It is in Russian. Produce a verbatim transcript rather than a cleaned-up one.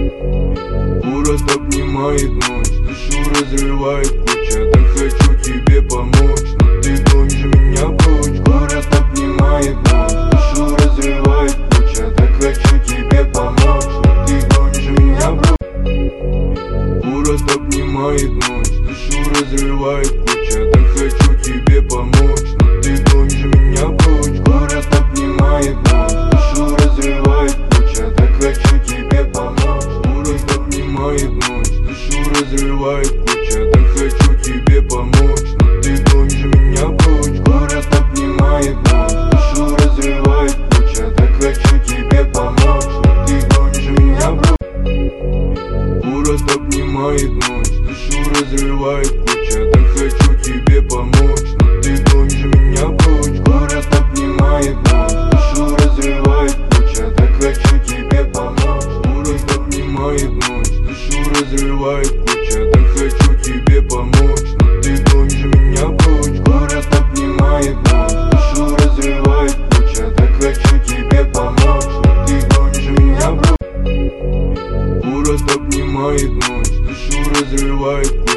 Город обнимает ночь, душу разрывает куча. Так хочу тебе помочь, но ты гонишь меня прочь. Город обнимает ночь, душу разрывает куча. Так хочу тебе помочь, но ты гонишь меня прочь. Город обнимает ночь, душу разрывает куча. Так хочу тебе помочь, но ты гонишь меня прочь. Город обнимает ночь, душу разрывает куча. Так хочу тебе помочь. Город обнимает ночь, душу разрывает куча. Так хочу тебе помочь, но ты гонишь меня прочь. Город обнимает ночь, душу разрывает куча. Так хочу тебе помочь, но ты гонишь меня прочь. Город обнимает ночь, душу разрывает куча. Так хочу тебе помочь, но ты гонишь меня прочь. Город обнимает ночь, душу разрывает куча. Так хочу тебе помочь. Город обнимает ночь, душу разрывает куча. Так хочу тебе помочь, но ты гонишь меня прочь. Город обнимает ночь, душу разрывает куча. Так хочу тебе помочь, но ты гонишь меня прочь. Город обнимает ночь, душу разрывает куча.